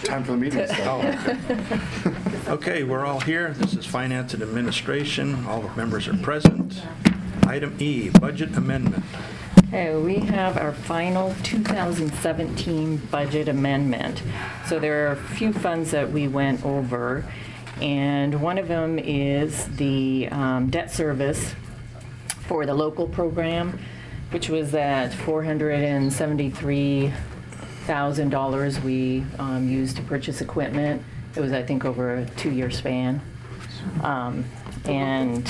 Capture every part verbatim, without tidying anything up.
Time for the meeting to start. Okay, we're all here. This is Finance and Administration. All the members are present. Item E, Budget Amendment. Okay, we have our final two thousand seventeen budget amendment. So there are a few funds that we went over, and one of them is the um, debt service for the local program, which was at four hundred seventy-three thousand dollars we um, used to purchase equipment. It was, I think, over a two-year span. Um, and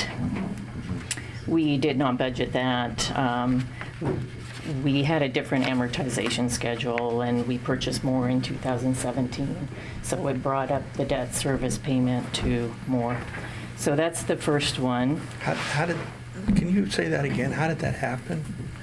we did not budget that. Um, we had a different amortization schedule, and we purchased more in two thousand seventeen. So it brought up the debt service payment to more. So that's the first one. How, how did, can you say that again? How did that happen?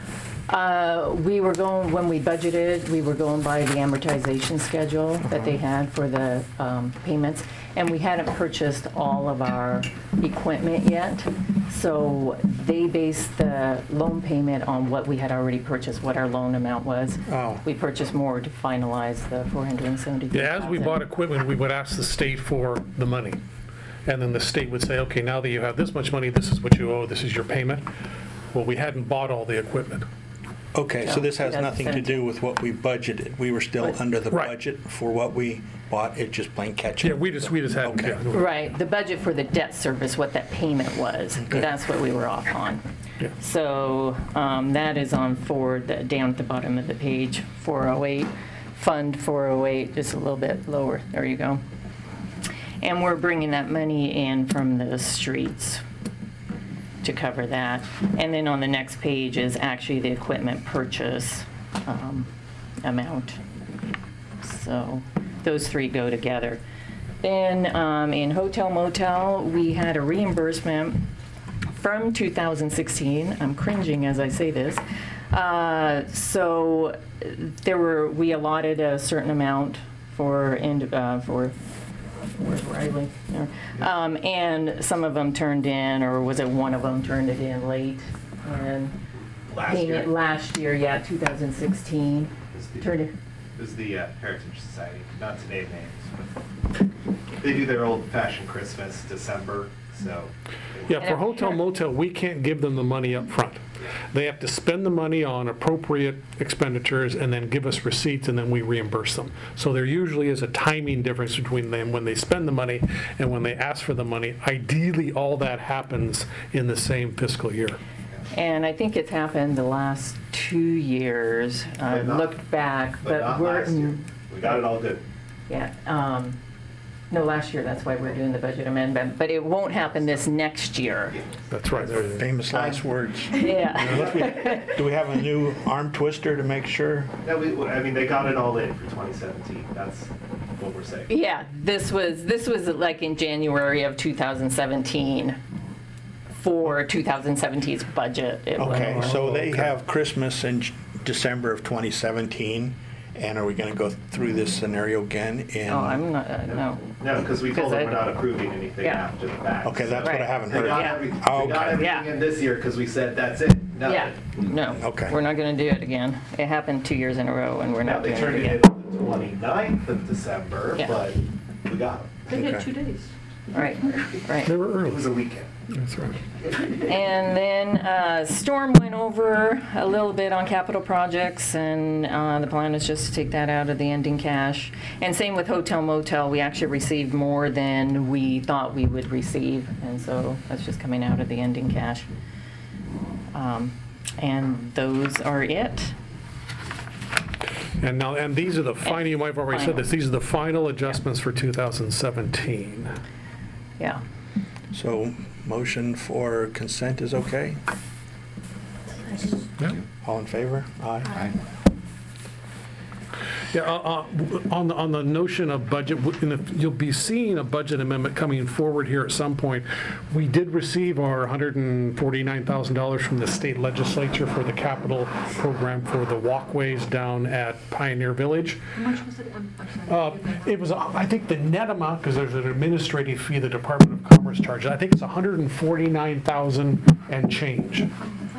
Uh, we were going, when we budgeted, we were going by the amortization schedule that they had for the um, payments, and we hadn't purchased all of our equipment yet. So they based the loan payment on what we had already purchased, what our loan amount was. Oh. We purchased more to finalize the four hundred seventy-three thousand. Yeah, as we bought equipment, we would ask the state for the money. And then the state would say, okay, now that you have this much money, this is what you owe, this is your payment. Well, we hadn't bought all the equipment. Okay, so this has Yeah, nothing to do with what we budgeted. We were still under the Right. budget for what we bought. It just plain catch up. Yeah, we just, we just hadn't. Okay. yeah. Right, the budget for the debt service, what that payment was, that's what we were off on. Yeah. So um, that is on forward, the- down at the bottom of the page, four oh eight, Fund four oh eight, just a little bit lower, there you go. And we're bringing that money in from the streets to cover that. And then on the next page is actually the equipment purchase um, amount. So those three go together. Then um, in hotel motel, we had a reimbursement from two thousand sixteen. I'm cringing as I say this. Uh, so there were, we allotted a certain amount for, ind- uh, for Where's Riley? There. Um, and some of them turned in, or was it one of them turned it in late? And Last paying year. it last year, yeah, two thousand sixteen. Is the- Turned it. is the uh, Heritage Society, not to name names, but they do their old-fashioned Christmas, December, so. Yeah, for hotel motel, we can't give them the money up front. They have to spend the money on appropriate expenditures and then give us receipts, and then we reimburse them. So there usually is a timing difference between them when they spend the money and when they ask for the money. Ideally, all that happens in the same fiscal year. And I think it's happened the last two years. I But not- looked back, But but not we're, last year. We got it all good. yeah, um, no, last year, that's why we're doing the budget amendment, but it won't happen this next year. That's right. Famous last words. Yeah. Do we have a new arm twister to make sure? No, we, I mean, they got it all in for twenty seventeen, that's what we're saying. Yeah, this was, this was like in January of two thousand seventeen for two thousand seventeen's budget. It went Okay, over. so they have Christmas in J- December of twenty seventeen, and are we going to go through this scenario again in? Oh, I'm not, uh, no. No, because we told Because them I- we're not approving anything Yeah. after the fact. Okay, that's what I Right. haven't They heard. got Yeah. every- they Oh, got okay. everything Yeah. in this year because we said, that's it, Yeah, nothing. no. Okay. We're not going to do it again. It happened two years in a row, and we're Now, not they doing turned it it in again. on the twenty-ninth of December, Yeah. but we got them. They had Okay. two days. Right, right. They were It was a early. weekend. That's right. And then uh, Storm went over a little bit on capital projects, and uh, the plan is just to take that out of the ending cash. And same with hotel motel, we actually received more than we thought we would receive, and so that's just coming out of the ending cash. Um, And those are it. And now, and these are the final, you might have already said this, these are the final adjustments for two thousand seventeen. Yeah. So motion for consent is okay? Yeah. All in favor? Aye. Yeah, uh, uh, on the, on the notion of budget, and if you'll be seeing a budget amendment coming forward here at some point. We did receive our one hundred forty-nine thousand dollars from the state legislature for the capital program for the walkways down at Pioneer Village. How much was it? I'm, I'm sorry. Uh, It was, uh, I think the net amount, because there's an administrative fee the Department of Commerce charges, I think it's one hundred forty-nine thousand and change. I thought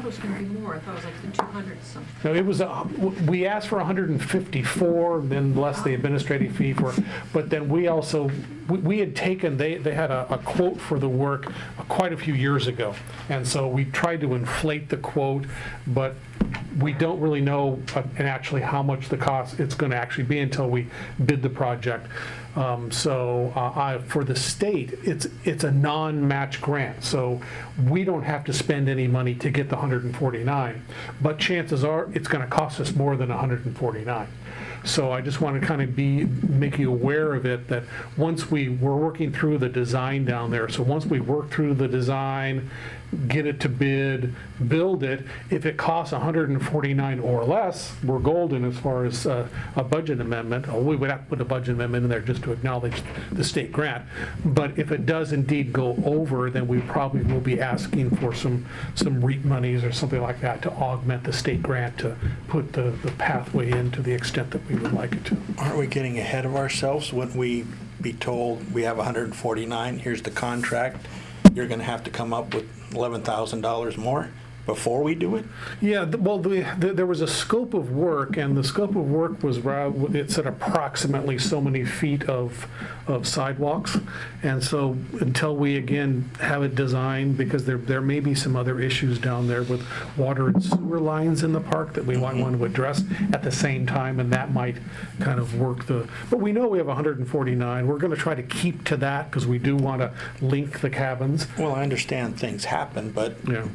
it was gonna be more, I thought it was like the two hundred something. No, it was, uh, we asked for one hundred fifty-four, then less the administrative fee for, but then we also, we- we had taken, they, they had a a quote for the work quite a few years ago. And so we tried to inflate the quote, but we don't really know uh, and actually how much the cost it's going to actually be until we bid the project. Um, So uh, I- for the state, it's, it's a non-match grant, so we don't have to spend any money to get the one hundred forty-nine, but chances are, it's going to cost us more than one hundred forty-nine. So I just want to kind of be, make you aware of it, that once we, we're working through the design down there, so once we work through the design, get it to bid, build it, if it costs one hundred forty-nine or less, we're golden as far as uh, a budget amendment. Oh, we would have to put a budget amendment in there just to acknowledge the state grant. But if it does indeed go over, then we probably will be asking for some, some REAP monies or something like that to augment the state grant to put the, the pathway in to the extent that we would like it to. Aren't we getting ahead of ourselves? Wouldn't we be told, we have one hundred forty-nine, here's the contract, you're going to have to come up with eleven thousand dollars more before we do it? Yeah, th- well, the, the, there was a scope of work, and the scope of work was, ra- it said approximately so many feet of, of sidewalks. And so until we, again, have it designed, because there, there may be some other issues down there with water and sewer lines in the park that we might want to address at the same time, and that might kind of work the, but we know we have one hundred forty-nine. We're going to try to keep to that, because we do want to link the cabins. Well, I understand things happen, but Yeah.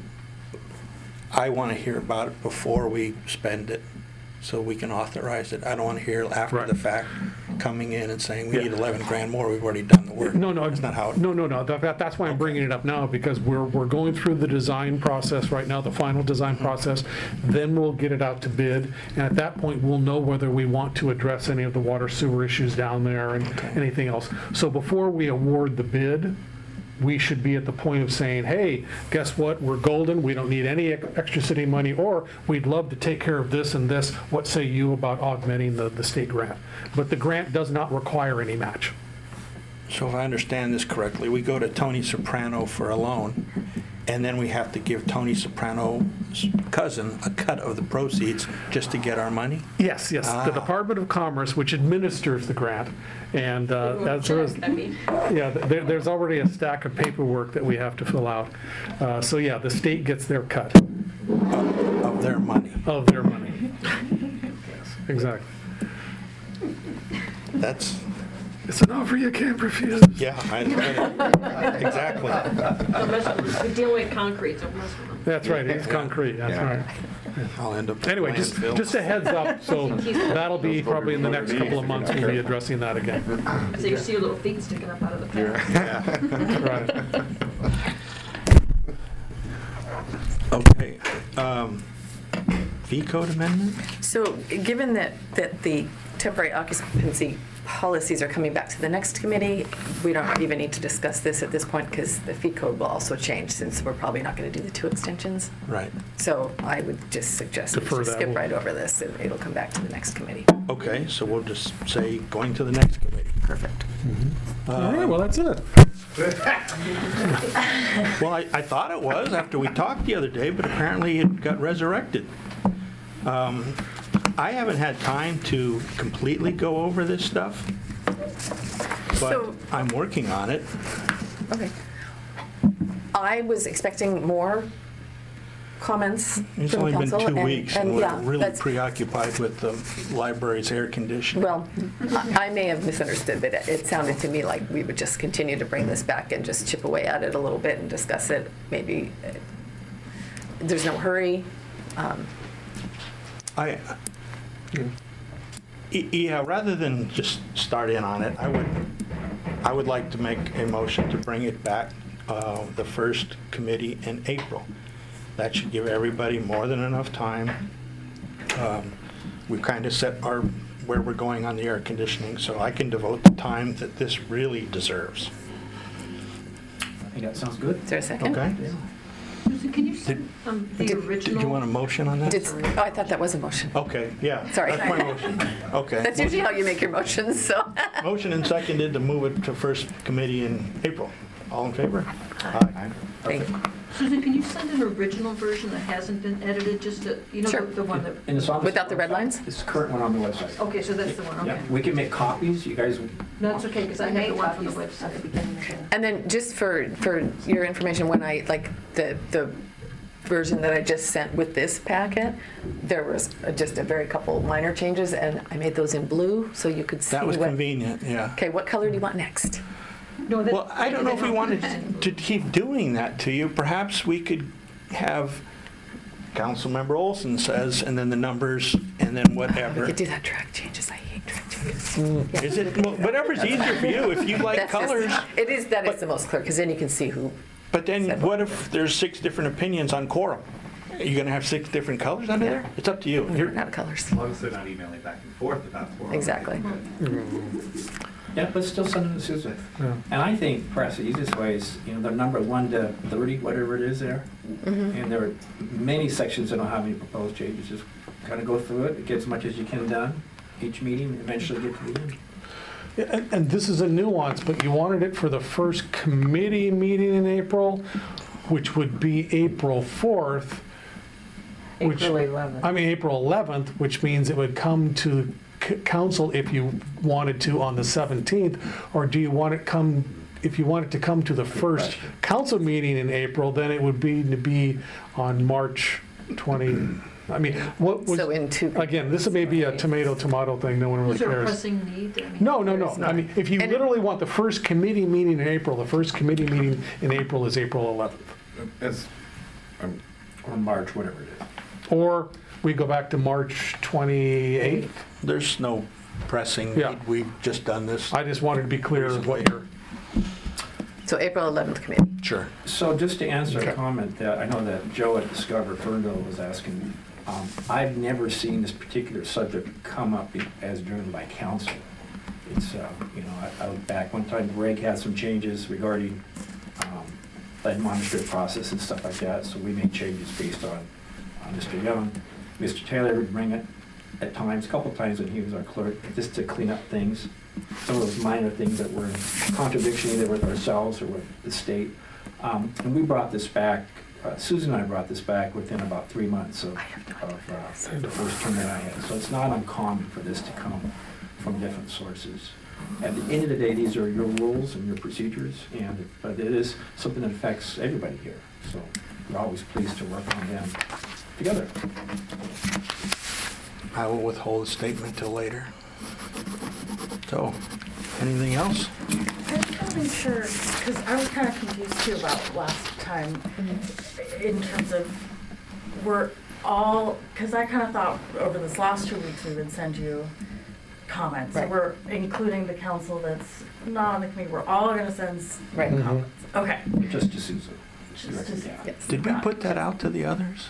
I want to hear about it before we spend it, so we can authorize it. I don't want to hear after Right. the fact, coming in and saying, we Yeah. need eleven grand more, we've already done the work. No, no. That's not how it... No, no, no. That, that- that's why I'm bringing it up now, because we're, we're going through the design process right now, the final design process. Then we'll get it out to bid, and at that point, we'll know whether we want to address any of the water sewer issues down there and Okay. anything else. So before we award the bid, we should be at the point of saying, hey, guess what, we're golden, we don't need any ex- extra city money, or we'd love to take care of this and this, what say you about augmenting the, the state grant? But the grant does not require any match. So if I understand this correctly, we go to Tony Soprano for a loan, and then we have to give Tony Soprano's cousin a cut of the proceeds just to get our money? Yes, yes, the Ah. Department of Commerce, which administers the grant, and uh, that's, I mean, yeah, there, there's already a stack of paperwork that we have to fill out. Uh, So yeah, the state gets their cut Of their money. of their money. Yes, exactly. That's, It's an offer you can't refuse. yeah, I, exactly. don't mess with them. We deal with concrete, don't mess with them. That's right, it's concrete, that's Yeah. right. I'll end up... Anyway, just, landfill. just a heads up, so that'll be probably in the next couple of months, we'll be addressing that again. So you see your little feet sticking up out of the path. Yeah. Right. Okay. Um, Fee code amendment? So given that, that the temporary occupancy policies are coming back to the next committee, we don't even need to discuss this at this point because the fee code will also change since we're probably not going to do the two extensions. Right. So I would just suggest we Defer just that skip one. right over this and it'll come back to the next committee. Okay, so we'll just say going to the next committee. Perfect. All right, well, that's it. Well, I, I thought it was after we talked the other day, but apparently it got resurrected. Um, I haven't had time to completely go over this stuff, but So- I'm working on it. Okay. I was expecting more comments It's from only been council. two and- weeks, and and we're yeah, really that's- preoccupied with the library's air conditioning. Well, I I may have misunderstood, but it- it sounded to me like we would just continue to bring this back and just chip away at it a little bit and discuss it. Maybe, uh, there's no hurry. Um, I, Y- yeah, rather than just start in on it, I would, I would like to make a motion to bring it back, uh, the first committee in April. That should give everybody more than enough time. Um, We've kind of set our, where we're going on the air conditioning, so I can devote the time that this really deserves. I think that sounds good. Is there a second? Okay? Susan, can you send um, the Did- original? Did you want a motion on that? Did- Oh, I thought that was a motion. Okay, yeah. Sorry. That's my motion. Okay. That's usually how you make your motions, so. Motion and seconded to move it to first committee in April. All in favor? Aye. Thank you. Susan, can you send an original version that hasn't been edited, just to, you know, Sure. the the one that, And it's on the- Without the red lines? It's the current one on the website. okay, so that's the one, Yeah, okay. we can make copies, you guys. No, it's okay, because I have the one from the At the website. beginning of the- And then just for, for your information, when I, like, the, the version that I just sent with this packet, there was just a very couple minor changes, and I made those in blue, so you could see That was what. convenient, yeah. Okay, what color do you want next? No, that- Well, I don't know if we wanted to keep doing that to you. Perhaps we could have Councilmember Olson says, and then the numbers, and then We whatever. could do that track changes, I hate track changes. Yeah. Is it, well, whatever's easier for you, if you like That's just- colors. It is, that is But- the most clear, because then you can see who, But then what if there's six different opinions on quorum? Are you going to have six different colors under there? It's up to you. You're- not colors. As long as they're not emailing back and forth about four. Exactly. Yeah, but still send it to Susan. Yeah. And I think perhaps the easiest way is, you know, the number one to thirty, whatever it is there. Mm-hmm. And there are many sections that don't have any proposed changes. Just kind of go through it, get as much as you can done each meeting, and eventually get to the end. Yeah, And, and this is a nuance, but you wanted it for the first committee meeting in April, which would be April fourth. Which- April eleventh. I mean, April eleventh, which means it would come to c- council if you wanted to on the seventeenth, or do you want it come, if you want it to come to the first council meeting in April, then it would be to be on March twentieth. I mean, what was, So in two. again, this may be a tomato, tomato thing, no one really Is there a cares. pressing need? I mean, No, no, no. There's I not. mean, if you And- literally want the first committee meeting in April, the first committee meeting in April is April eleventh. As, I'm, Or March, whatever it is. Or we go back to March twenty-eighth. There's no pressing Yeah. need. We've just done this. I just wanted to be clear of what you're, So April eleventh committee. Sure. So just to answer Okay. a comment that, I know that Joe at Discover Ferndale was asking, um, I've never seen this particular subject come up be- as driven by council. It's, uh, you know, I, I look back, one time Greg had some changes regarding, um, the administrative process and stuff like that, so we made changes based on, on Mister Young. Mister Taylor would bring it at times, a couple times when he was our clerk, just to clean up things. Some of those minor things that were in contradiction either with ourselves or with the state. Um, And we brought this back, uh, Susan and I brought this back within about three months of, I have no of uh, the first term that I had. So it's not uncommon for this to come from different sources. At the end of the day, these are your rules and your procedures, and, but it is something that affects everybody here. So we're always pleased to work on them together. I will withhold a statement till later. So, anything else? I just want to make sure, because I was kind of confused too about last time in terms of, we're all, because I kind of thought over this last two weeks we would send you comments. So Right. we're including the council that's not on the committee, we're all going to send s- Right. Mhm. comments. Okay. Just to Susan. Just directly, to- yeah. Yes. Did we put that out to the others?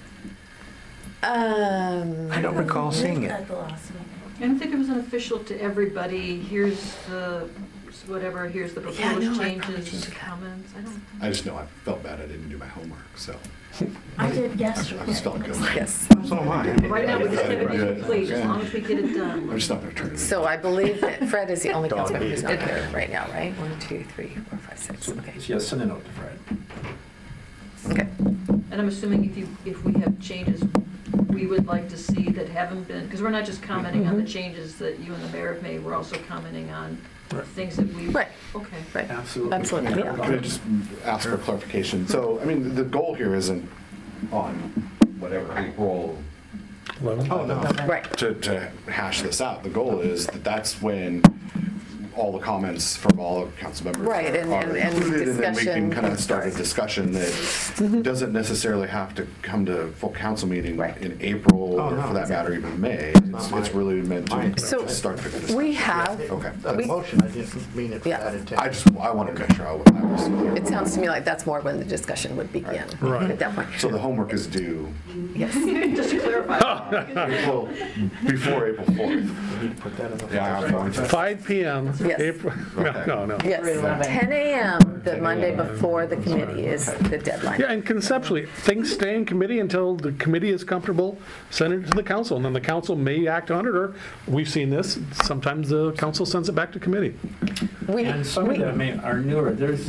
Um. I don't recall seeing it. At the last meeting. I don't think it was an official to everybody, here's the, whatever, here's the Yeah, no, proposed I probably changes, should have. comments, I don't. I just know I felt bad I didn't do my homework, so I did yesterday. I just felt good. Yes. So am I. Right now, we just have it Good. incomplete, as long as we get it done. I'm just not gonna turn it in. So I believe that Fred is the only council member who's not here right now, right? One, two, three, four, five, six. So, Okay. yeah, send a note to Fred. Okay. And I'm assuming if you, if we have changes, we would like to see that haven't been, because we're not just commenting on the changes that you and the mayor have made, we're also commenting on Right. things that we. Right. Okay. Right. Absolutely. Absolutely. Could I just ask for clarification? So, I mean, the goal here isn't on whatever, April, eleven. oh, no, Right. to, to hash this out. The goal is that that's when all the comments from all of council members Right, and- are and- and included, and then we discussion can kind can of start a start. discussion that doesn't necessarily have to come to full council meeting Right. in April, Oh, or no. for that matter, even May. not It's, my- it's really meant mine. to So, to start to figure this out. We have, Okay. That We- motion, I didn't mean it for Yeah. that intent. I just, I wanted to make sure I was I was clear. it sounds to me like that's more when the discussion would begin. Right. At that point. So the homework is due Yes. Just to clarify. April, before April fourth. We need to put that in the. Yeah, I'm going to. five P M, Yes. April, no, no, no. Yes. ten a m the Monday before the committee is the deadline. Yeah, and conceptually, things stay in committee until the committee is comfortable, send it to the council, and then the council may act on it, or, we've seen this, sometimes the council sends it back to committee. We, And some of we- them may- are newer, there's,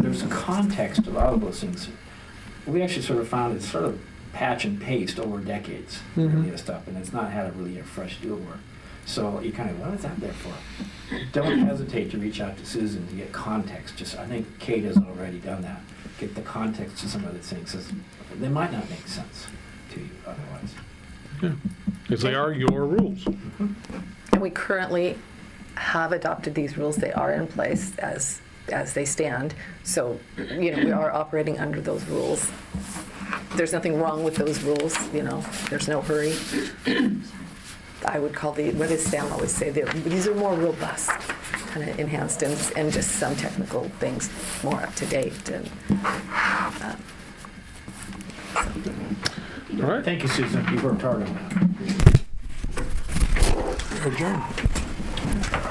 there's a context to a lot of those things. We actually sort of found it's sort of patch and paste over decades, Mhm. really, stuff, and it's not had a really a fresh deal work. So you kind of, what is that there for? Don't hesitate to reach out to Susan to get context. Just, I think Kate has already done that. Get the context to some of the things. 'Cause they might not make sense to you otherwise. Because they are your rules. And we currently have adopted these rules. They are in place as, as they stand. So, you know, we are operating under those rules. There's nothing wrong with those rules, you know, there's no hurry. I would call the, what does Sam always say, they're- these are more robust, kind of enhanced and, and just some technical things more up to date. And uh, All right. Thank you, Susan. You worked hard on that. Adjourn.